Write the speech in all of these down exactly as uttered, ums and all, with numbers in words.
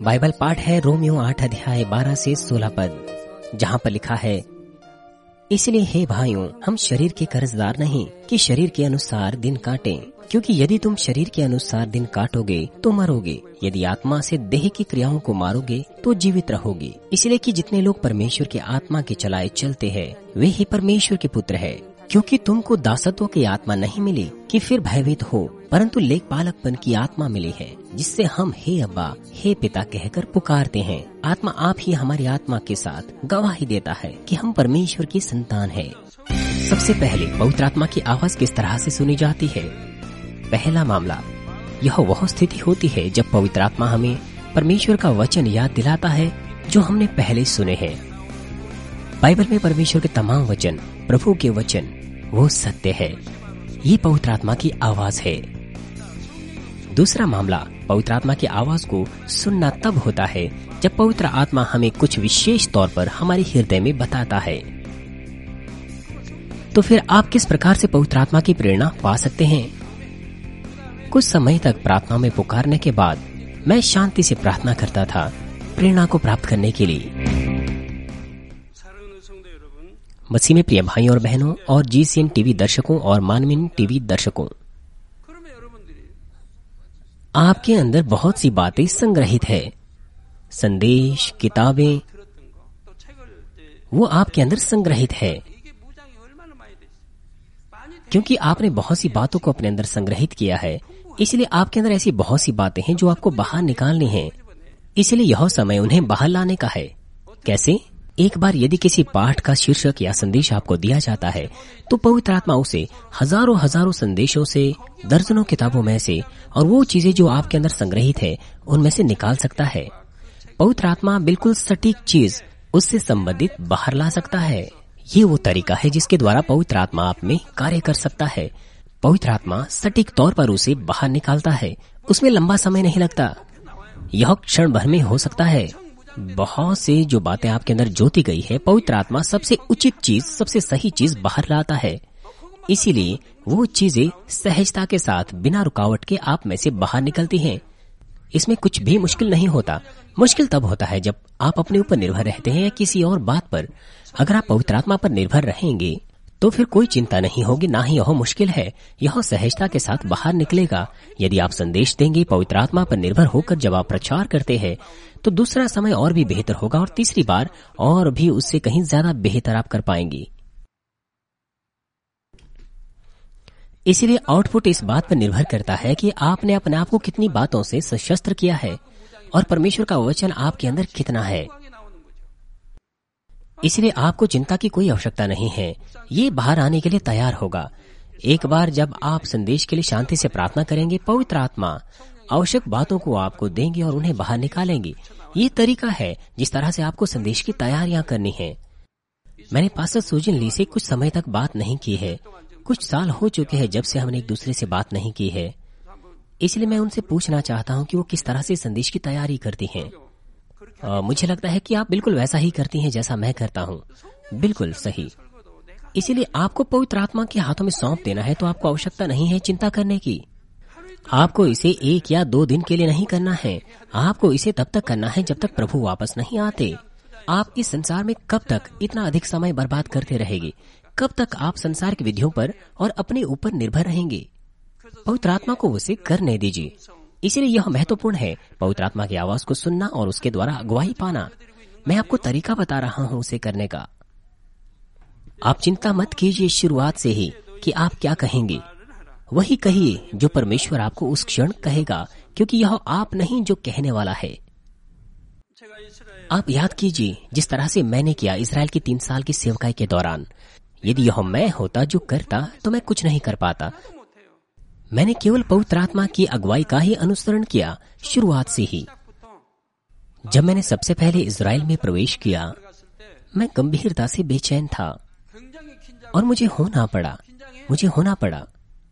Bible पाठ है Romeo आठ अध्याय बारह से सोलह पद, जहाँ पर लिखा है, इसलिए हे भाइयों, हम शरीर के कर्जदार नहीं कि शरीर के अनुसार दिन काटें, क्योंकि यदि तुम शरीर के अनुसार दिन काटोगे तो मरोगे, यदि आत्मा से देह की क्रियाओं को मारोगे तो जीवित रहोगे। इसलिए कि जितने लोग परमेश्वर के आत्मा के चलाए चलते हैं वे ही परमेश्वर के पुत्र है। क्योंकि तुमको दासत्व की आत्मा नहीं मिली कि फिर भयभीत हो, परंतु लेखपालकपन की आत्मा मिली है, जिससे हम हे अब्बा, हे पिता कहकर पुकारते हैं। आत्मा आप ही हमारी आत्मा के साथ गवाही देता है कि हम परमेश्वर की संतान है। सबसे पहले पवित्र आत्मा की आवाज किस तरह से सुनी जाती है? पहला मामला, यह वह स्थिति होती है जब पवित्र आत्मा हमें परमेश्वर का वचन याद दिलाता है जो हमने पहले सुने हैं। बाइबल में परमेश्वर के तमाम वचन, प्रभु के वचन, वो सत्य है। ये पवित्र आत्मा की आवाज है। दूसरा मामला, पवित्र आत्मा की आवाज को सुनना तब होता है जब पवित्र आत्मा हमें कुछ विशेष तौर पर हमारे हृदय में बताता है। तो फिर आप किस प्रकार से पवित्र आत्मा की प्रेरणा पा सकते हैं? कुछ समय तक प्रार्थना में पुकारने के बाद मैं शांति से प्रार्थना करता था प्रेरणा को प्राप्त करने के लिए। मसीह में प्रिय भाइयों और बहनों और जीसीएन टीवी दर्शकों और मानवीन टीवी दर्शकों, आपके अंदर बहुत सी बातें संग्रहित है। संदेश, किताबें, वो आपके अंदर संग्रहित है। क्योंकि आपने बहुत सी बातों को अपने अंदर संग्रहित किया है, इसलिए आपके अंदर ऐसी बहुत सी बातें हैं जो आपको बाहर निकालनी हैं। इसलिए यह समय उन्हें बाहर लाने का है। कैसे? एक बार यदि किसी पाठ का शीर्षक या संदेश आपको दिया जाता है तो पवित्र आत्मा उसे हजारों हजारों संदेशों से, दर्जनों किताबों में से और वो चीजें जो आपके अंदर संग्रहित है उनमें से निकाल सकता है। पवित्र आत्मा बिल्कुल सटीक चीज उससे संबंधित बाहर ला सकता है। ये वो तरीका है जिसके द्वारा पवित्र आत्मा आप में कार्य कर सकता है। पवित्र आत्मा सटीक तौर पर उसे बाहर निकालता है। उसमें लंबा समय नहीं लगता, यह क्षण भर में हो सकता है। बहुत से जो बातें आपके अंदर जोती गई है, पवित्र आत्मा सबसे उचित चीज, सबसे सही चीज बाहर लाता है। इसीलिए वो चीजें सहजता के साथ बिना रुकावट के आप में से बाहर निकलती हैं। इसमें कुछ भी मुश्किल नहीं होता। मुश्किल तब होता है जब आप अपने ऊपर निर्भर रहते हैं या किसी और बात पर। अगर आप पवित्र आत्मा पर निर्भर रहेंगे तो फिर कोई चिंता नहीं होगी, ना ही यह मुश्किल है। यह सहजता के साथ बाहर निकलेगा। यदि आप संदेश देंगे पवित्र आत्मा पर निर्भर होकर, जब आप प्रचार करते हैं तो दूसरा समय और भी बेहतर होगा और तीसरी बार और भी उससे कहीं ज्यादा बेहतर आप कर पाएंगे। इसलिए आउटपुट इस बात पर निर्भर करता है कि आपने अपने आप को कितनी बातों से सशस्त्र किया है और परमेश्वर का वचन आपके अंदर कितना है। इसलिए आपको चिंता की कोई आवश्यकता नहीं है। ये बाहर आने के लिए तैयार होगा। एक बार जब आप संदेश के लिए शांति से प्रार्थना करेंगे, पवित्र आत्मा आवश्यक बातों को आपको देंगे और उन्हें बाहर निकालेंगे। ये तरीका है जिस तरह से आपको संदेश की तैयारियां करनी है। मैंने पास्टर सुजिन ली से कुछ समय तक बात नहीं की है। कुछ साल हो चुके हैं जब से हमने एक दूसरे से बात नहीं की है। इसलिए मैं उनसे पूछना चाहता हूँ कि वो किस तरह से संदेश की तैयारी करती हैं। आ, मुझे लगता है कि आप बिल्कुल वैसा ही करती हैं जैसा मैं करता हूँ। बिल्कुल सही। इसीलिए आपको पवित्र आत्मा के हाथों में सौंप देना है, तो आपको आवश्यकता नहीं है चिंता करने की। आपको इसे एक या दो दिन के लिए नहीं करना है। आपको इसे तब तक करना है जब तक प्रभु वापस नहीं आते। आप इस संसार में कब तक इतना अधिक समय बर्बाद करते रहेंगे? कब तक आप संसार की विधियों पर और अपने ऊपर निर्भर रहेंगे? पवित्र आत्मा को उसे करने दीजिए। इसलिए यह महत्वपूर्ण है पवित्र आत्मा की आवाज को सुनना और उसके द्वारा अगुवाई पाना। मैं आपको तरीका बता रहा हूँ उसे करने का। आप चिंता मत कीजिए शुरुआत से ही कि आप क्या कहेंगे। वही कहिए जो परमेश्वर आपको उस क्षण कहेगा, क्योंकि यह आप नहीं जो कहने वाला है। आप याद कीजिए जिस तरह से मैंने किया इजराइल की तीन साल की सेवकाई के दौरान। यदि यह मैं होता जो करता तो मैं कुछ नहीं कर पाता। मैंने केवल पवित्र आत्मा की अगुवाई का ही अनुसरण किया शुरुआत से ही। जब मैंने सबसे पहले इजराइल में प्रवेश किया, मैं गंभीरता से बेचैन था और मुझे होना पड़ा मुझे होना पड़ा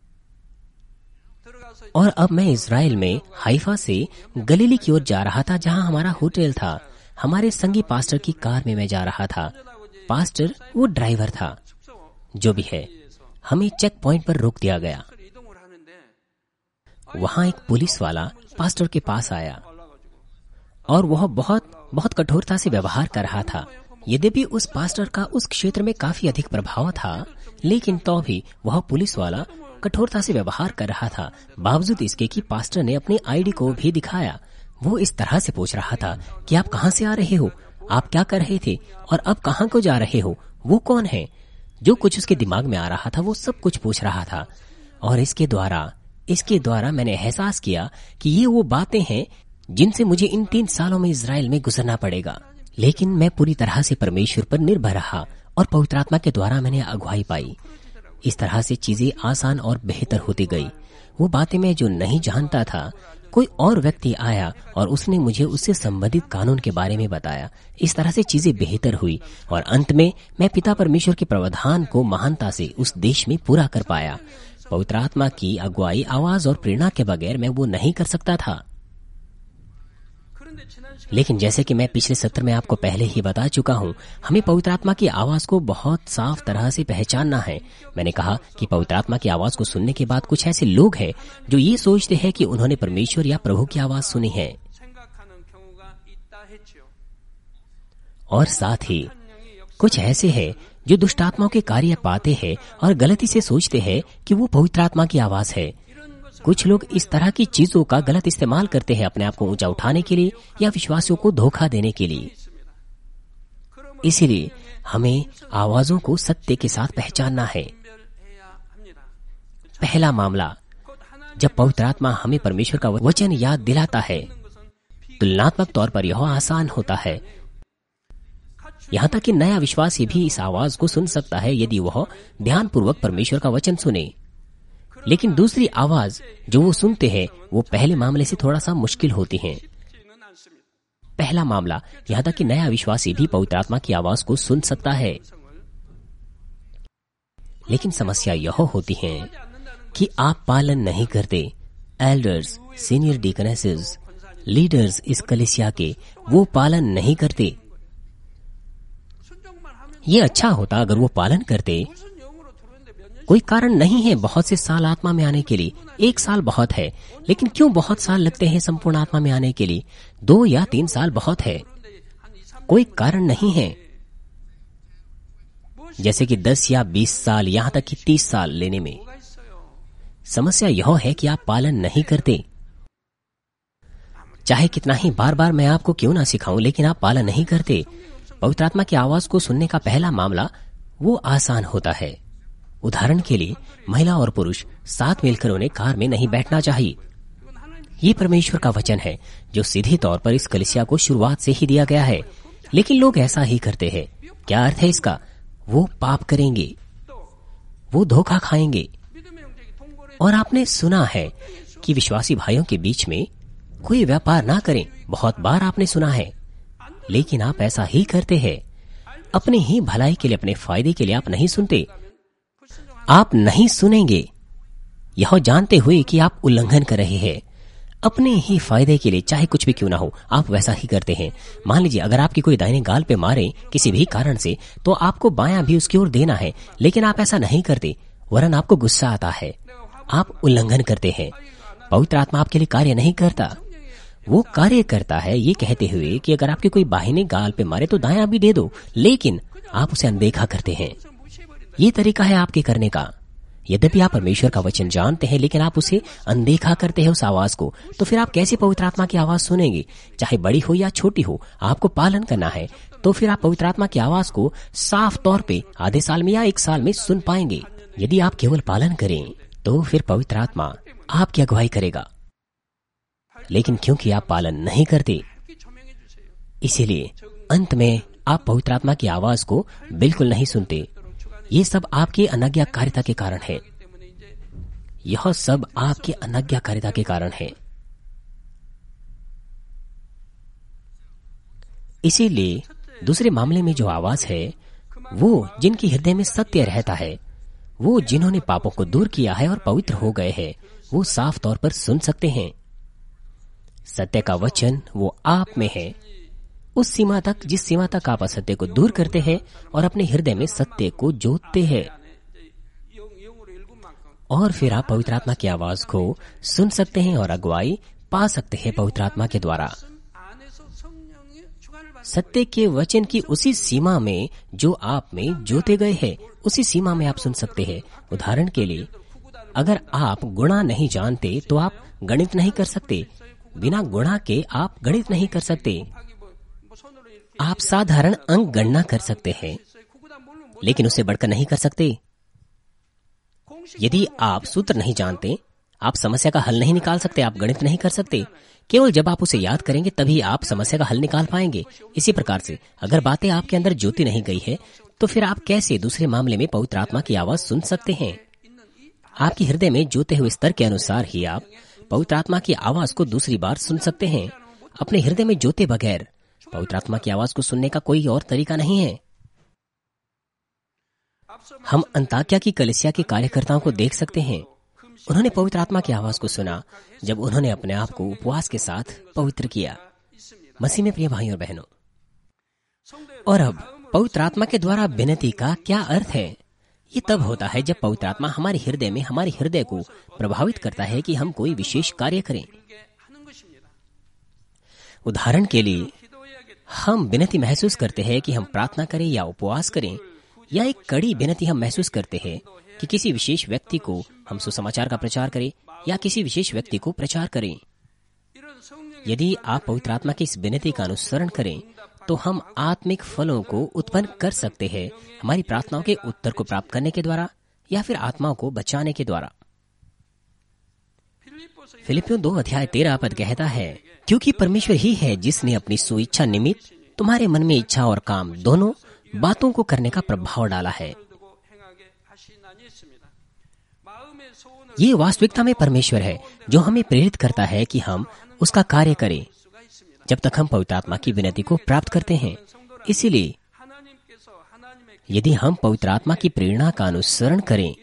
और अब मैं इजराइल में हाइफा से गलीली की ओर जा रहा था, जहां हमारा होटल था। हमारे संगी पास्टर की कार में मैं जा रहा था। पास्टर वो ड्राइवर था। जो भी है, हमें चेक पॉइंट पर रोक दिया गया। वहां एक पुलिस वाला पास्टर के पास आया और वह बहुत बहुत कठोरता से व्यवहार कर रहा था। यद्यपि उस पास्टर का उस क्षेत्र में काफी अधिक प्रभाव था, लेकिन तो भी वह पुलिस वाला कठोरता से व्यवहार कर रहा था। बावजूद इसके कि पास्टर ने अपनी आईडी को भी दिखाया। वो इस तरह से पूछ रहा था कि आप कहाँ से आ रहे हो, आप क्या कर रहे थे और अब कहाँ को जा रहे हो, वो कौन है। जो कुछ उसके दिमाग में आ रहा था वो सब कुछ पूछ रहा था। और इसके द्वारा इसके द्वारा मैंने एहसास किया कि ये वो बातें हैं जिनसे मुझे इन तीन सालों में इजराइल में गुजरना पड़ेगा। लेकिन मैं पूरी तरह से परमेश्वर पर निर्भर रहा और पवित्र आत्मा के द्वारा मैंने अगुवाई पाई। इस तरह से चीजें आसान और बेहतर होती गई। वो बातें मैं जो नहीं जानता था, कोई और व्यक्ति आया और उसने मुझे उससे संबंधित कानून के बारे में बताया। इस तरह से चीजें बेहतर हुई और अंत में मैं पिता परमेश्वर के प्रावधान को महानता से उस देश में पूरा कर पाया। पवित्र आत्मा की अगुवाई, आवाज और प्रेरणा के बगैर मैं वो नहीं कर सकता था। लेकिन जैसे कि मैं पिछले सत्र में आपको पहले ही बता चुका हूँ, हमें पवित्र आत्मा की आवाज को बहुत साफ तरह से पहचानना है। मैंने कहा कि पवित्र आत्मा की आवाज को सुनने के बाद कुछ ऐसे लोग हैं जो ये सोचते हैं कि उन्होंने परमेश्वर या प्रभु की आवाज सुनी है, और साथ ही कुछ ऐसे हैं जो दुष्ट आत्माओं के कार्य पाते हैं और गलती से सोचते हैं कि वो पवित्र आत्मा की आवाज है। कुछ लोग इस तरह की चीजों का गलत इस्तेमाल करते हैं अपने आप को ऊंचा उठाने के लिए या विश्वासियों को धोखा देने के लिए। इसीलिए हमें आवाजों को सत्य के साथ पहचानना है। पहला मामला, जब पवित्र आत्मा हमें परमेश्वर का वचन याद दिलाता है, तुलनात्मक तौर पर यह आसान होता है। यहाँ तक कि नया विश्वासी भी इस आवाज को सुन सकता है यदि वह ध्यानपूर्वक परमेश्वर का वचन सुने। लेकिन दूसरी आवाज जो वो सुनते हैं वो पहले मामले से थोड़ा सा मुश्किल होती है। पहला मामला, यहाँ तक कि नया विश्वासी भी पवित्र आत्मा की आवाज को सुन सकता है। लेकिन समस्या यह होती है कि आप पालन नहीं करते। एल्डर्स, सीनियर डीकनेसेस, लीडर्स इस कलीसिया के वो पालन नहीं करते। ये अच्छा होता अगर वो पालन करते। कोई कारण नहीं है बहुत से साल आत्मा में आने के लिए, एक साल बहुत है। लेकिन क्यों बहुत साल लगते हैं संपूर्ण आत्मा में आने के लिए? दो या तीन साल बहुत है, कोई कारण नहीं है। जैसे कि दस या बीस साल, यहाँ तक कि तीस साल लेने में। समस्या यह है कि आप पालन नहीं करते। चाहे कितना ही बार बार मैं आपको क्यों ना सिखाऊं, लेकिन आप पालन नहीं करते। पवित्र आत्मा की आवाज को सुनने का पहला मामला वो आसान होता है। उदाहरण के लिए, महिला और पुरुष साथ मिलकर उन्हें कार में नहीं बैठना चाहिए। ये परमेश्वर का वचन है जो सीधे तौर पर इस कलीसिया को शुरुआत से ही दिया गया है। लेकिन लोग ऐसा ही करते हैं। क्या अर्थ है इसका? वो पाप करेंगे, वो धोखा खाएंगे। और आपने सुना है कि विश्वासी भाइयों के बीच में कोई व्यापार ना करें। बहुत बार आपने सुना है, लेकिन आप ऐसा ही करते हैं। अपने ही भलाई के लिए, अपने फायदे के लिए आप नहीं सुनते। आप नहीं सुनेंगे यह जानते हुए कि आप उल्लंघन कर रहे हैं। अपने ही फायदे के लिए, चाहे कुछ भी क्यों ना हो, आप वैसा ही करते हैं। मान लीजिए अगर आपकी कोई दाहिने गाल पे मारे किसी भी कारण से, तो आपको बायां भी उसकी ओर देना है। लेकिन आप ऐसा नहीं करते, वरन आपको गुस्सा आता है। आप उल्लंघन करते हैं। पवित्र आत्मा आपके लिए कार्य नहीं करता। वो कार्य करता है ये कहते हुए कि अगर आपके कोई बाहिने गाल पे मारे तो दायां भी दे दो, लेकिन आप उसे अनदेखा करते हैं। ये तरीका है आपके करने का। यद्यपि आप परमेश्वर का वचन जानते हैं, लेकिन आप उसे अनदेखा करते हैं, उस आवाज को। तो फिर आप कैसे पवित्र आत्मा की आवाज सुनेंगे? चाहे बड़ी हो या छोटी हो, आपको पालन करना है। तो फिर आप पवित्र आत्मा की आवाज को साफ तौर पे आधे साल में या एक साल में सुन पाएंगे। यदि आप केवल पालन करें तो फिर पवित्र आत्मा आपकी अगुवाई करेगा। लेकिन क्योंकि आप पालन नहीं करते, इसीलिए अंत में आप पवित्र आत्मा की आवाज को बिल्कुल नहीं सुनते। ये सब आपके अनाज्ञाकारिता के कारण है। यह सब आपके अनाज्ञाकारिता के कारण है। इसीलिए दूसरे मामले में जो आवाज है, वो जिनके हृदय में सत्य रहता है, वो जिन्होंने पापों को दूर किया है और पवित्र हो गए हैं, वो साफ तौर पर सुन सकते हैं। सत्य का वचन वो आप में है, उस सीमा तक जिस सीमा तक आप असत्य को दूर करते हैं और अपने हृदय में सत्य को जोतते हैं। और फिर आप पवित्र आत्मा की आवाज को सुन सकते हैं और अगुवाई पा सकते हैं पवित्र आत्मा के द्वारा। सत्य के वचन की उसी सीमा में जो आप में जोते गए हैं, उसी सीमा में आप सुन सकते हैं। उदाहरण के लिए, अगर आप गुणा नहीं जानते तो आप गणित नहीं कर सकते। बिना गुणा के आप गणित नहीं कर सकते। आप साधारण अंक गणना कर सकते हैं, लेकिन उससे बढ़कर नहीं कर सकते। यदि आप सूत्र नहीं जानते, आप समस्या का हल नहीं निकाल सकते, आप गणित नहीं कर सकते। केवल जब आप उसे याद करेंगे तभी आप समस्या का हल निकाल पाएंगे। इसी प्रकार से अगर बातें आपके अंदर ज्योति नहीं गई है, तो फिर आप कैसे दूसरे मामले में पवित्र आत्मा की आवाज सुन सकते हैं? आपके हृदय में जोते हुए स्तर के अनुसार ही आप पवित्र आत्मा की आवाज को दूसरी बार सुन सकते हैं। अपने हृदय में जोते बगैर पवित्र आत्मा की आवाज को सुनने का कोई और तरीका नहीं है। हम अंताक्या की कलीसिया के कार्यकर्ताओं को देख सकते हैं। उन्होंने पवित्र आत्मा की आवाज को सुना जब उन्होंने अपने आप को उपवास के साथ पवित्र किया। मसीह में प्रिय भाइयों और बहनों, और अब पवित्र आत्मा के द्वारा विनती का क्या अर्थ है? ये तब होता है जब पवित्र आत्मा हमारे हृदय में हमारे हृदय को प्रभावित करता है कि हम कोई विशेष कार्य करें। उदाहरण के लिए, हम विनती महसूस करते हैं कि हम प्रार्थना करें या उपवास करें, या एक कड़ी विनती हम महसूस करते हैं कि किसी विशेष व्यक्ति को हम सुसमाचार का प्रचार करें या किसी विशेष व्यक्ति को प्रचार करें। यदि आप पवित्र आत्मा की इस विनती का अनुसरण करें तो हम आत्मिक फलों को उत्पन्न कर सकते हैं, हमारी प्रार्थनाओं के उत्तर को प्राप्त करने के द्वारा या फिर आत्माओं को बचाने के द्वारा। फिलिपियों दो अध्याय तेरह पद कहता है, क्योंकि परमेश्वर ही है जिसने अपनी सुइच्छा निमित्त तुम्हारे मन में इच्छा और काम दोनों बातों को करने का प्रभाव डाला है। ये वास्तविकता में परमेश्वर है जो हमें प्रेरित करता है कि हम उसका कार्य करें जब तक हम पवित्र आत्मा की विनती को प्राप्त करते हैं। इसीलिए यदि हम पवित्र आत्मा की प्रेरणा का अनुसरण करें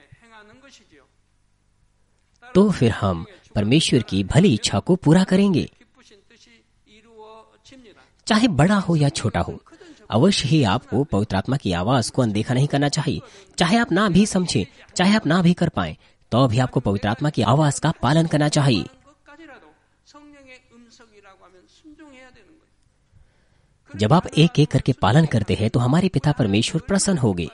तो फिर हम परमेश्वर की भली इच्छा को पूरा करेंगे, चाहे बड़ा हो या छोटा हो। अवश्य ही आपको पवित्र आत्मा की आवाज को अनदेखा नहीं करना चाहिए। चाहे आप ना भी समझें, चाहे आप ना भी कर पाए, तो भी आपको पवित्र आत्मा की आवाज का पालन करना चाहिए। जब आप एक एक करके पालन करते हैं तो हमारे पिता परमेश्वर प्रसन्न होंगे।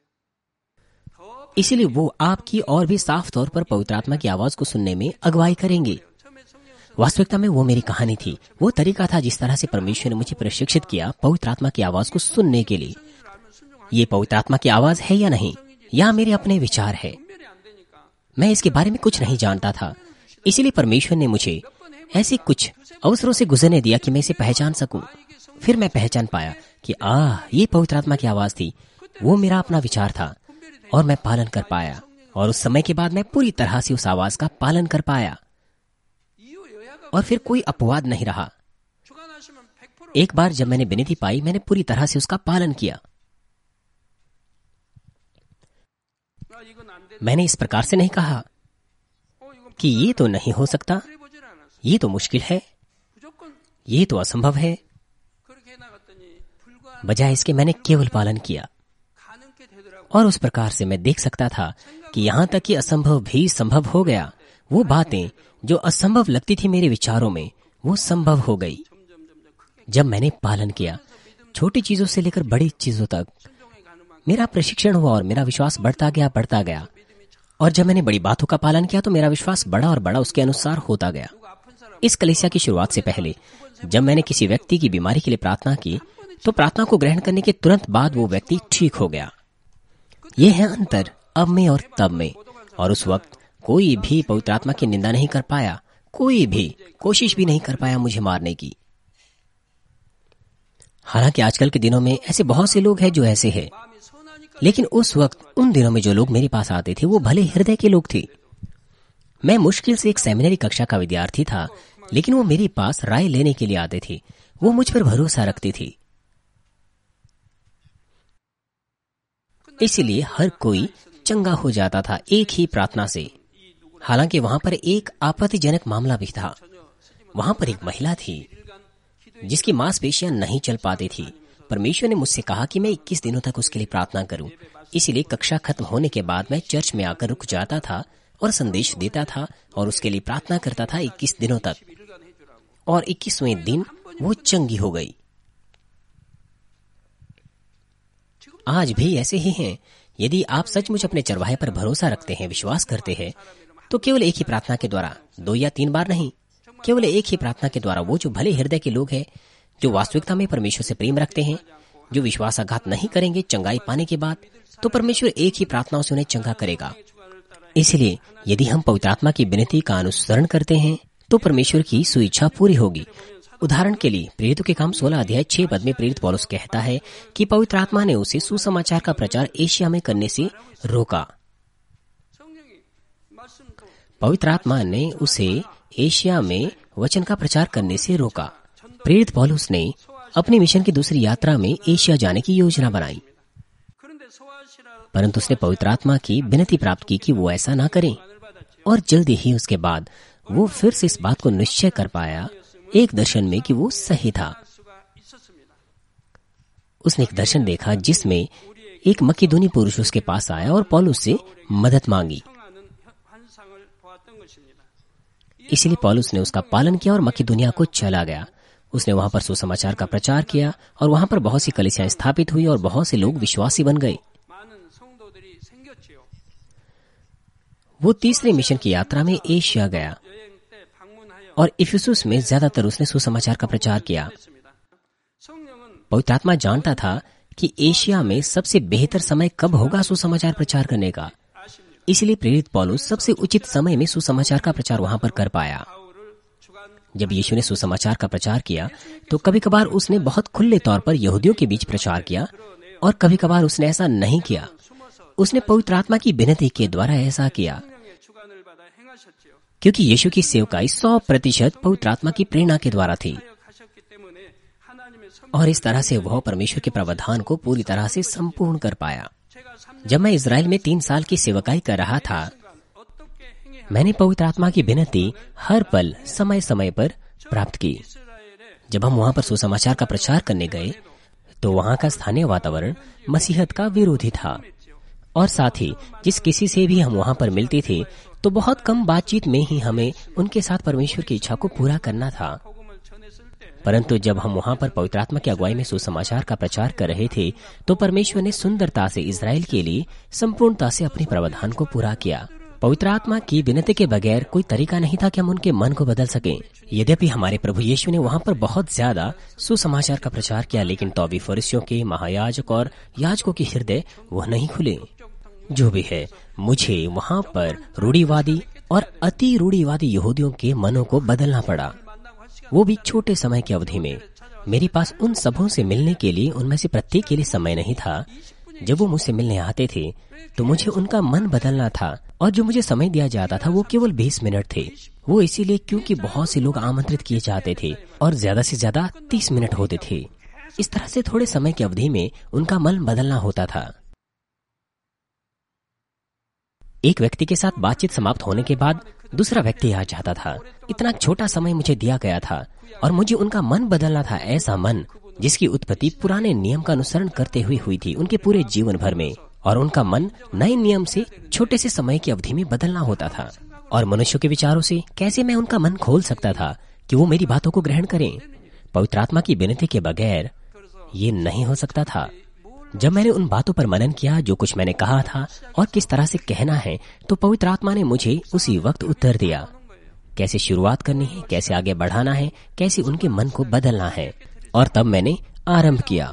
इसलिए वो आपकी और भी साफ तौर पर पवित्र आत्मा की आवाज को सुनने में अगुवाई करेंगे। वास्तविकता में वो मेरी कहानी थी, वो तरीका था जिस तरह से परमेश्वर ने मुझे प्रशिक्षित किया पवित्र आत्मा की आवाज को सुनने के लिए। ये पवित्र आत्मा की आवाज है या नहीं, या मेरे अपने विचार है, मैं इसके बारे में कुछ नहीं जानता था। इसीलिए परमेश्वर ने मुझे ऐसे कुछ अवसरों से गुजरने दिया कि मैं इसे पहचान सकूं। फिर मैं पहचान पाया कि आ ये पवित्र आत्मा की आवाज थी, वो मेरा अपना विचार था, और मैं पालन कर पाया। और उस समय के बाद मैं पूरी तरह से उस आवाज का पालन कर पाया, और फिर कोई अपवाद नहीं रहा। एक बार जब मैंने विनती पाई, मैंने पूरी तरह से उसका पालन किया। मैंने इस प्रकार से नहीं कहा कि ये तो नहीं हो सकता, ये तो मुश्किल है, ये तो असंभव है। बजाय इसके मैंने केवल पालन किया, और उस प्रकार से मैं देख सकता था कि यहाँ तक कि असंभव भी संभव हो गया। वो बातें जो असंभव लगती थी मेरे विचारों में, वो संभव हो गई जब मैंने पालन किया। छोटी चीजों से लेकर बड़ी चीजों तक मेरा प्रशिक्षण हुआ और मेरा विश्वास बढ़ता गया बढ़ता गया और जब मैंने बड़ी बातों का पालन किया तो मेरा विश्वास बड़ा और बड़ा उसके अनुसार होता गया। इस कलीसिया की शुरुआत से पहले जब मैंने किसी व्यक्ति की बीमारी के लिए प्रार्थना की तो प्रार्थना को ग्रहण करने के तुरंत बाद वो व्यक्ति ठीक हो गया। ये है अंतर अब में और तब में। और उस वक्त कोई भी पवित्र आत्मा की निंदा नहीं कर पाया, कोई भी कोशिश भी नहीं कर पाया मुझे मारने की। हालांकि आजकल के दिनों में ऐसे बहुत से लोग हैं जो ऐसे हैं, लेकिन उस वक्त उन दिनों में जो लोग मेरे पास आते थे वो भले हृदय के लोग थे। मैं मुश्किल से एक सेमिनरी कक्षा का विद्यार्थी था, लेकिन वो मेरे पास राय लेने के लिए आते थे। वो मुझ पर भरोसा रखती थी। इसलिए हर कोई चंगा हो जाता था एक ही प्रार्थना से। हालांकि वहां पर एक आपत्तिजनक मामला भी था। वहां पर एक महिला थी जिसकी मांसपेशियां नहीं चल पाती थी। परमेश्वर ने मुझसे कहा कि मैं इक्कीस दिनों तक उसके लिए प्रार्थना करूं। इसीलिए कक्षा खत्म होने के बाद मैं चर्च में आकर रुक जाता था और संदेश देता था और उसके लिए प्रार्थना करता था इक्कीस दिनों तक। और इक्कीसवें दिन वो चंगी हो गई। आज भी ऐसे ही हैं। यदि आप सचमुच अपने चरवाहे पर भरोसा रखते हैं, विश्वास करते हैं, तो केवल एक ही प्रार्थना के द्वारा, दो या तीन बार नहीं, केवल एक ही प्रार्थना के द्वारा वो जो भले हृदय के लोग हैं, जो वास्तविकता में परमेश्वर से प्रेम रखते हैं, जो विश्वासघात नहीं करेंगे चंगाई पाने के बाद, तो परमेश्वर एक ही प्रार्थनाओं से उन्हें चंगा करेगा। इसलिए यदि हम पवित्र आत्मा की विनती का अनुसरण करते हैं तो परमेश्वर की सुइच्छा पूरी होगी। उदाहरण के लिए प्रेरितों के काम सोलह अध्याय छह पद में प्रेरित पौलुस कहता है कि पवित्र आत्मा ने उसे सुसमाचार का प्रचार एशिया में करने से रोका। पवित्र आत्मा ने उसे एशिया में वचन का प्रचार करने से रोका। प्रेरित पौलुस ने अपनी मिशन की दूसरी यात्रा में एशिया जाने की योजना बनाई, परंतु उसने पवित्र आत्मा की विनती प्राप्त की कि वो ऐसा ना करें, और जल्दी ही उसके बाद वो फिर से इस बात को निश्चय कर पाया एक दर्शन में कि वो सही था। उसने एक दर्शन देखा जिसमें एक मकिदुनी पुरुष उसके पास आया और पौलुस से मदद मांगी। इसलिए पौलुस ने उसका पालन किया और मकिदुनिया को चला गया। उसने वहां पर सुसमाचार का प्रचार किया और वहां पर बहुत सी कलीसियां स्थापित हुई और बहुत से लोग विश्वासी बन गए। वो तीसरे मिशन की यात्रा में एशिया गया और इफिसुस में ज्यादातर उसने सुसमाचार का प्रचार किया। पवित्र आत्मा जानता था कि एशिया में सबसे बेहतर समय कब होगा सुसमाचार प्रचार करने का। इसलिए प्रेरित पौलुस सबसे उचित समय में सुसमाचार का प्रचार वहां पर कर पाया। जब यीशु ने सुसमाचार का प्रचार किया तो कभी कभार उसने बहुत खुले तौर पर यहूदियों के बीच प्रचार किया और कभी कभार उसने ऐसा नहीं किया। उसने पवित्र आत्मा की विनती के द्वारा ऐसा किया, क्योंकि यीशु की सेवकाई सौ प्रतिशत पवित्र आत्मा की प्रेरणा के द्वारा थी, और इस तरह से वह परमेश्वर के प्रावधान को पूरी तरह से संपूर्ण कर पाया। जब मैं इजराइल में तीन साल की सेवकाई कर रहा था, मैंने पवित्र आत्मा की विनती हर पल समय समय पर प्राप्त की। जब हम वहां पर सुसमाचार का प्रचार करने गए तो वहां का स्थानीय वातावरण मसीहत का विरोधी था, और साथ ही जिस किसी से भी हम वहां पर मिलते थे तो बहुत कम बातचीत में ही हमें उनके साथ परमेश्वर की इच्छा को पूरा करना था। परंतु जब हम वहां पर पवित्र आत्मा की अगुवाई में सुसमाचार का प्रचार कर रहे थे तो परमेश्वर ने सुंदरता से इजराइल के लिए संपूर्णता से अपने प्रावधान को पूरा किया। पवित्र आत्मा की विनती के बगैर कोई तरीका नहीं था कि हम उनके मन को बदल सकें। यद्यपि हमारे प्रभु यीशु ने वहां पर बहुत ज्यादा सुसमाचार का प्रचार किया, लेकिन तो भी फरीसियों के, महायाजक और याजकों के हृदय वह नहीं खुले। जो भी है, मुझे वहां पर रूढ़िवादी और अति रूढ़िवादी यहूदियों के मनों को बदलना पड़ा, वो भी छोटे समय की अवधि में। मेरे पास उन सबों से मिलने के लिए उनमें से प्रत्येक के लिए समय नहीं था। जब वो मुझसे मिलने आते थे तो मुझे उनका मन बदलना था, और जो मुझे समय दिया जाता था वो केवल बीस मिनट थे। वो इसीलिए क्योंकि बहुत से लोग आमंत्रित किए जाते थे और ज्यादा से ज्यादा तीस मिनट होते थे। इस तरह से थोड़े समय की अवधि में उनका मन बदलना होता था। एक व्यक्ति के साथ बातचीत समाप्त होने के बाद दूसरा व्यक्ति आ जाता था। इतना छोटा समय मुझे दिया गया था और मुझे उनका मन बदलना था, ऐसा मन जिसकी उत्पत्ति पुराने नियम का अनुसरण करते हुए हुई थी उनके पूरे जीवन भर में, और उनका मन नए नियम से छोटे से समय की अवधि में बदलना होता था। और मनुष्यों के विचारों से कैसे मैं उनका मन खोल सकता था कि वो मेरी बातों को ग्रहण करें? पवित्र आत्मा की विनती के बगैर ये नहीं हो सकता था। जब मैंने उन बातों पर मनन किया जो कुछ मैंने कहा था और किस तरह से कहना है, तो पवित्र आत्मा ने मुझे उसी वक्त उत्तर दिया, कैसे शुरुआत करनी है, कैसे आगे बढ़ाना है, कैसे उनके मन को बदलना है। और तब मैंने आरंभ किया।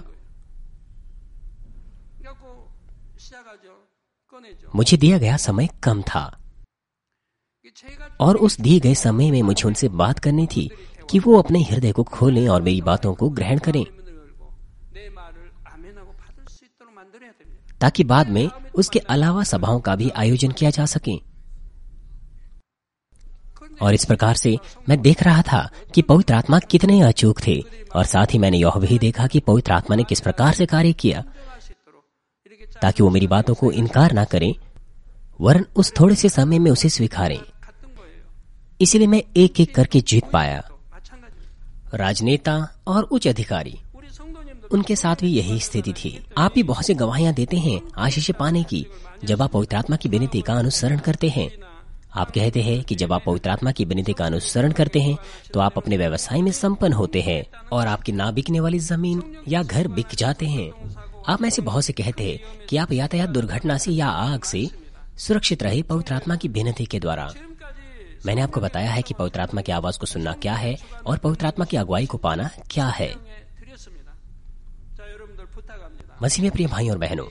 मुझे दिया गया समय कम था और उस दिए गए समय में मुझे उनसे बात करनी थी कि वो अपने हृदय को खोलें और मेरी बातों को ग्रहण करें, ताकि बाद में उसके अलावा सभाओं का भी आयोजन किया जा सके। और इस प्रकार से मैं देख रहा था कि पवित्र आत्मा कितने अचूक थे, और साथ ही मैंने यह भी देखा कि पवित्र आत्मा ने किस प्रकार से कार्य किया ताकि वो मेरी बातों को इनकार ना करें, वरन उस थोड़े से समय में उसे स्वीकारें। इसलिए मैं एक एक करके जीत पाया। राजनेता और उच्च अधिकारी, उनके साथ भी यही स्थिति थी। आप भी बहुत से गवाहियां देते हैं आशीष पाने की जब आप पवित्र आत्मा की विनती का अनुसरण करते हैं। आप कहते हैं कि जब आप पवित्र आत्मा की विनती का अनुसरण करते हैं तो आप अपने व्यवसाय में संपन्न होते हैं और आपकी ना बिकने वाली जमीन या घर बिक जाते हैं। आप में से बहुत से कहते हैं कि आप यातायात दुर्घटना से या आग से सुरक्षित रहे पवित्र आत्मा की विनती के द्वारा। मैंने आपको बताया है कि पवित्र आत्मा की आवाज को सुनना क्या है और पवित्र आत्मा की अगुवाई को पाना क्या है। मसीह में प्रिय भाई और बहनों,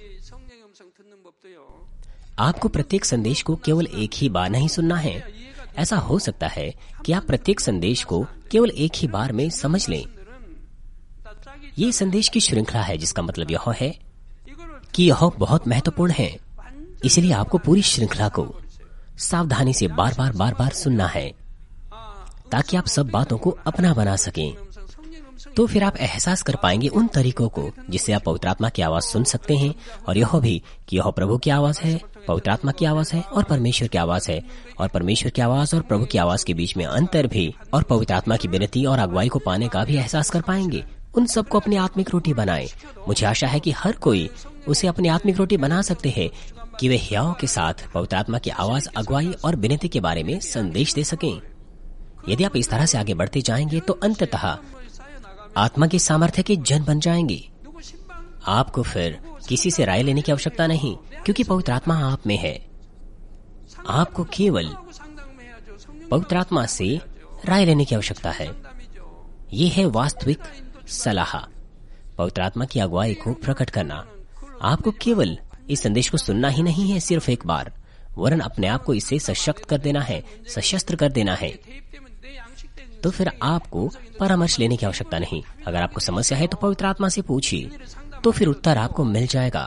आपको प्रत्येक संदेश को केवल एक ही बार नहीं सुनना है। ऐसा हो सकता है कि आप प्रत्येक संदेश को केवल एक ही बार में समझ लें। ये संदेश की श्रृंखला है, जिसका मतलब यह है कि यह बहुत महत्वपूर्ण है। इसलिए आपको पूरी श्रृंखला को सावधानी से बार बार बार बार सुनना है, ताकि आप सब बातों को अपना बना सकें। तो फिर आप एहसास कर पाएंगे उन तरीकों को जिससे आप पवित्र आत्मा की आवाज सुन सकते हैं, और यह भी कि यह प्रभु की आवाज है, पवित्र आत्मा की आवाज है और परमेश्वर की आवाज है, और परमेश्वर की आवाज और प्रभु की आवाज के बीच में अंतर भी, और पवित्र आत्मा की विनती और अगुवाई को पाने का भी एहसास कर पाएंगे। उन सबको अपनी आत्मिक रोटी बनाएं। मुझे आशा है कि हर कोई उसे अपनी आत्मिक रोटी बना सकते हैं कि वे ह्याव के साथ पवित्र आत्मा की आवाज, अगुवाई और विनती के बारे में संदेश दे सकें। यदि आप इस तरह से आगे बढ़ते जाएंगे तो अंततः आत्मा के सामर्थ्य के जन बन जाएंगे। आपको फिर किसी से राय लेने की आवश्यकता नहीं, क्योंकि पवित्र आत्मा आप में है। आपको केवल पवित्र आत्मा से राय लेने की आवश्यकता है। ये है वास्तविक सलाह, पवित्र आत्मा की अगुवाई को प्रकट करना। आपको केवल इस संदेश को सुनना ही नहीं है सिर्फ एक बार, वरन अपने आप को इससे सशक्त कर देना है, सशस्त्र कर देना है। तो फिर आपको परामर्श लेने की आवश्यकता नहीं। अगर आपको समस्या है तो पवित्र आत्मा से पूछिए, तो फिर उत्तर आपको मिल जाएगा।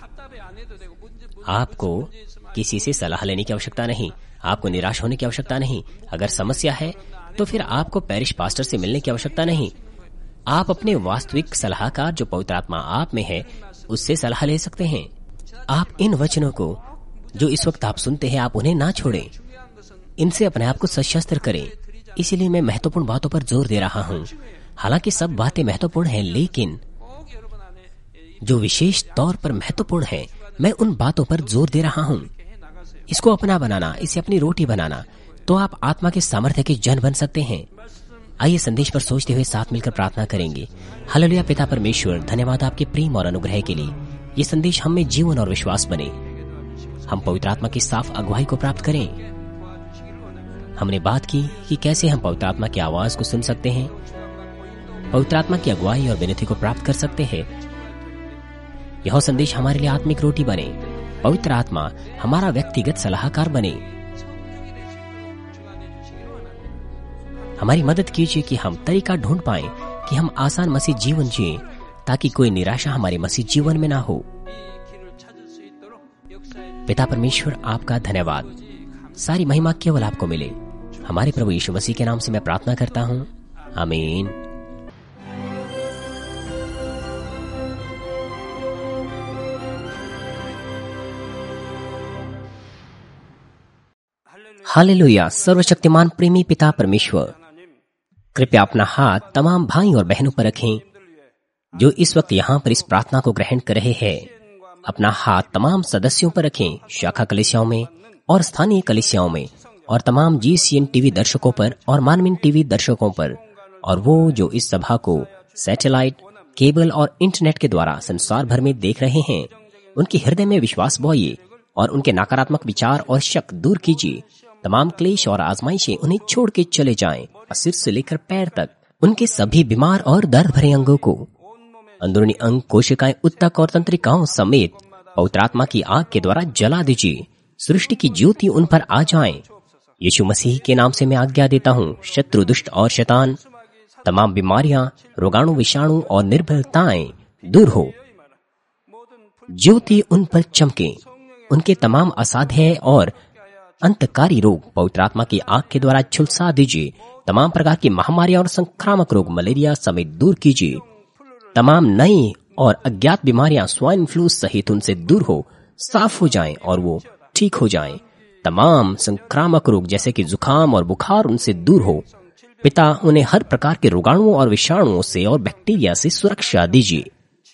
आपको किसी से सलाह लेने की आवश्यकता नहीं, आपको निराश होने की आवश्यकता नहीं। अगर समस्या है तो फिर आपको पैरिश पास्टर से मिलने की आवश्यकता नहीं। आप अपने वास्तविक सलाहकार जो पवित्र आत्मा आप में है, उससे सलाह ले सकते हैं। आप इन वचनों को जो इस वक्त आप सुनते हैं, आप उन्हें ना छोड़ें, इनसे अपने आप को सशस्त्र करें। इसीलिए मैं महत्वपूर्ण बातों पर जोर दे रहा हूँ। हालांकि सब बातें महत्वपूर्ण हैं, लेकिन जो विशेष तौर पर महत्वपूर्ण है, मैं उन बातों पर जोर दे रहा हूँ। इसको अपना बनाना, इसे अपनी रोटी बनाना, तो आप आत्मा के सामर्थ्य के जन बन सकते हैं। आइए संदेश पर सोचते हुए साथ मिलकर प्रार्थना करेंगे। हालेलुया। पिता परमेश्वर, धन्यवाद आपके प्रेम और अनुग्रह के लिए। ये संदेश हम में जीवन और विश्वास बने। हम पवित्र आत्मा की साफ अगुवाई को प्राप्त करें। हमने बात की कि कैसे हम पवित्र आत्मा की आवाज को सुन सकते हैं, पवित्र आत्मा की अगुवाई और विनती को प्राप्त कर सकते हैं। यह संदेश हमारे लिए आत्मिक रोटी बने। पवित्र आत्मा हमारा व्यक्तिगत सलाहकार बने। हमारी मदद कीजिए कि हम तरीका ढूंढ पाएं कि हम आसान मसीह जीवन जिएं, ताकि कोई निराशा हमारे मसीह जीवन में ना हो। पिता परमेश्वर, आपका धन्यवाद। सारी महिमा केवल आपको मिले। हमारे प्रभु यीशु मसीह के नाम से मैं प्रार्थना करता हूँ, आमीन। हालेलुया। सर्वशक्तिमान प्रेमी पिता परमेश्वर, कृपया अपना हाथ तमाम भाई और बहनों पर रखें जो इस वक्त यहाँ पर इस प्रार्थना को ग्रहण कर रहे हैं। अपना हाथ तमाम सदस्यों पर रखें, शाखा कलीसियाओं में और स्थानीय कलीसियाओं में, और तमाम जीसीएन टीवी दर्शकों पर और मानवीन टीवी दर्शकों पर, और वो जो इस सभा को सैटेलाइट, केबल और इंटरनेट के द्वारा संसार भर में देख रहे हैं। उनके हृदय में विश्वास बोइए और उनके नकारात्मक विचार और शक दूर कीजिए। तमाम क्लेश और आजमाइशें उन्हें छोड़ के चले जाएं, और सिर से लेकर पैर तक उनके सभी बीमार और दर्द भरे अंगों को, अंदरूनी अंग, कोशिकाएं, उत्तक और तंत्रिकाओं समेत पवित्र आत्मा की आग के द्वारा जला दीजिए। सृष्टि की ज्योति उन पर आ जाए। यीशु मसीह के नाम से मैं आज्ञा देता हूँ, शत्रु, दुष्ट और शैतान, तमाम बीमारियां, रोगाणु, विषाणु और निर्बलताएं दूर हो। ज्योति उन पर चमके। उनके तमाम असाध्य और अंतकारी रोग पवित्र आत्मा की आग के द्वारा झुलसा दीजिए। तमाम प्रकार की महामारियां और संक्रामक रोग, मलेरिया समेत दूर कीजिए। तमाम नई और अज्ञात बीमारियां, स्वाइन फ्लू सहित उनसे दूर हो, साफ हो जाएं और वो ठीक हो जाएं। तमाम संक्रामक रोग जैसे कि जुकाम और बुखार उनसे दूर हो। पिता, उन्हें हर प्रकार के रोगाणुओं और विषाणुओं से और बैक्टीरिया से सुरक्षा दीजिए।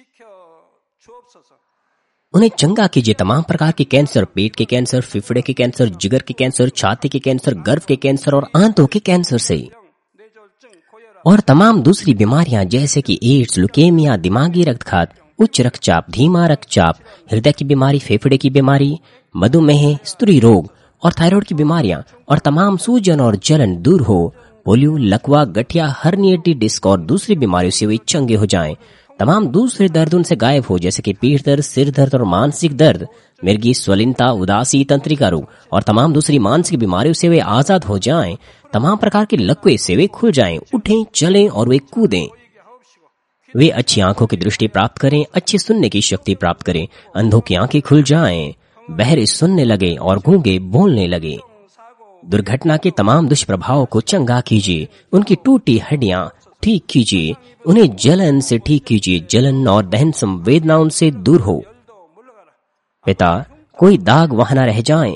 उन्हें चंगा कीजिए। तमाम प्रकार के कैंसर, पेट के कैंसर, फेफड़े के कैंसर, जिगर के कैंसर, छाती के कैंसर, गर्भ के कैंसर और आंतों के कैंसर से, और तमाम दूसरी बीमारियां जैसे कि एड्स, लुकेमिया, दिमागी रक्तघात, उच्च रक्तचाप, धीमा रक्तचाप, हृदय की बीमारी, फेफड़े की बीमारी, मधुमेह, स्त्री रोग और थायराइड की बीमारियां और तमाम सूजन और जलन दूर हो। पोलियो, लकवा, गठिया, हर्निएटेड डिस्क और दूसरी बीमारियों से वे चंगे हो जाएं। तमाम दूसरे दर्द उनसे गायब हो, जैसे कि पीठ दर्द, सिर दर्द और मानसिक दर्द, मिर्गी, स्वलिनता, उदासी, तंत्रिका रोग और तमाम दूसरी मानसिक बीमारियों से वे आजाद हो जाएं। तमाम प्रकार के लकवे से वे खुल जाएं, उठें, चलें और वे कूदें। वे अच्छी आंखों की दृष्टि प्राप्त करें, अच्छी सुनने की शक्ति प्राप्त करें, अंधों की आंखें खुल जाएं, बहरे सुनने लगे और गूंगे बोलने लगे। दुर्घटना के तमाम दुष्प्रभावों को चंगा कीजिए, उनकी टूटी हड्डियां ठीक कीजिए, उन्हें जलन से ठीक कीजिए, जलन और दहन संवेदना उनसे दूर हो। पिता, कोई दाग वहां न रह जाएं।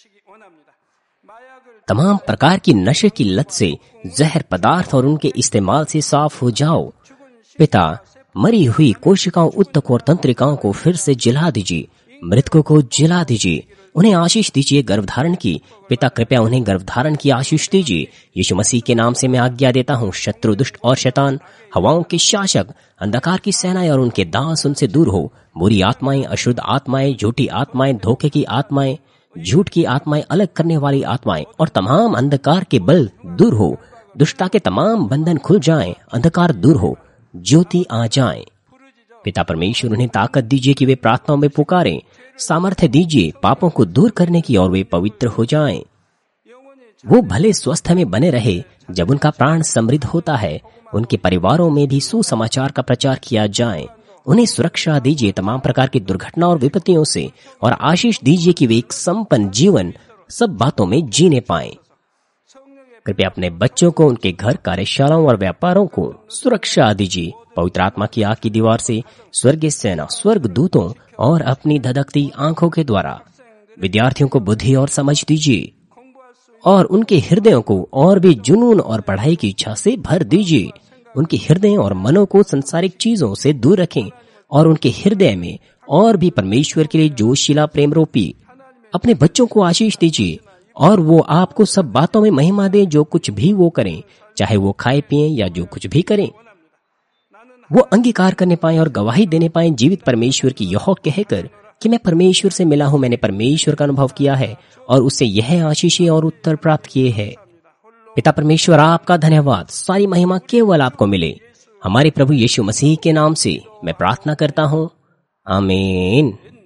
तमाम प्रकार की नशे की लत से, जहर पदार्थ और उनके इस्तेमाल से साफ हो जाओ। पिता, मरी हुई कोशिकाओं, उत्तक और तंत्रिकाओं को फिर से जला दीजिए, मृतकों को जला दीजिए, उन्हें आशीष दीजिए गर्भधारण की। पिता, कृपया उन्हें गर्भधारण की आशीष दीजिए। यीशु मसीह के नाम से मैं आज्ञा देता हूँ, शत्रु, दुष्ट और शैतान, हवाओं के शासक, अंधकार की सेनाएं और उनके दास उनसे दूर हो। बुरी आत्माएं, अशुद्ध आत्माएं, झूठी आत्माएं, धोखे की आत्माएं, झूठ की आत्माएं, अलग करने वाली आत्माएं और तमाम अंधकार के बल दूर हो। दुष्टता के तमाम बंधन खुल जाएं, अंधकार दूर हो, ज्योति आ जाए। पिता परमेश्वर, उन्हें ताकत दीजिए कि वे प्रार्थनाओं में पुकारें, सामर्थ्य दीजिए पापों को दूर करने की और वे पवित्र हो जाएं। वो भले स्वस्थ में बने रहे जब उनका प्राण समृद्ध होता है। उनके परिवारों में भी सुसमाचार का प्रचार किया जाए। उन्हें सुरक्षा दीजिए तमाम प्रकार की दुर्घटना और विपत्तियों से, और आशीष दीजिए कि वे एक संपन्न जीवन सब बातों में जीने पाएं। कृपया अपने बच्चों को, उनके घर, कार्यशालाओं और व्यापारों को सुरक्षा दीजिए पवित्र आत्मा की आग की दीवार से, स्वर्गीय सेना, स्वर्ग दूतों और अपनी धधकती आंखों के द्वारा। विद्यार्थियों को बुद्धि और समझ दीजिए और उनके हृदयों को और भी जुनून और पढ़ाई की इच्छा से भर दीजिए। उनके हृदय और मनों को संसारिक चीजों से दूर रखें और उनके हृदय में और भी परमेश्वर के लिए जोशीला प्रेम रोपी। अपने बच्चों को आशीष दीजिए और वो आपको सब बातों में महिमा दें, जो कुछ भी वो करें, चाहे वो खाए पिए या जो कुछ भी करें, वो अंगीकार करने पाए और गवाही देने पाए जीवित परमेश्वर की, यह कहकर कि मैं परमेश्वर से मिला हूं, मैंने परमेश्वर का अनुभव किया है और उससे यह आशीषें और उत्तर प्राप्त किए हैं। पिता परमेश्वर, आपका धन्यवाद। सारी महिमा केवल आपको मिले। हमारे प्रभु यीशु मसीह के नाम से मैं प्रार्थना करता हूं, आमीन।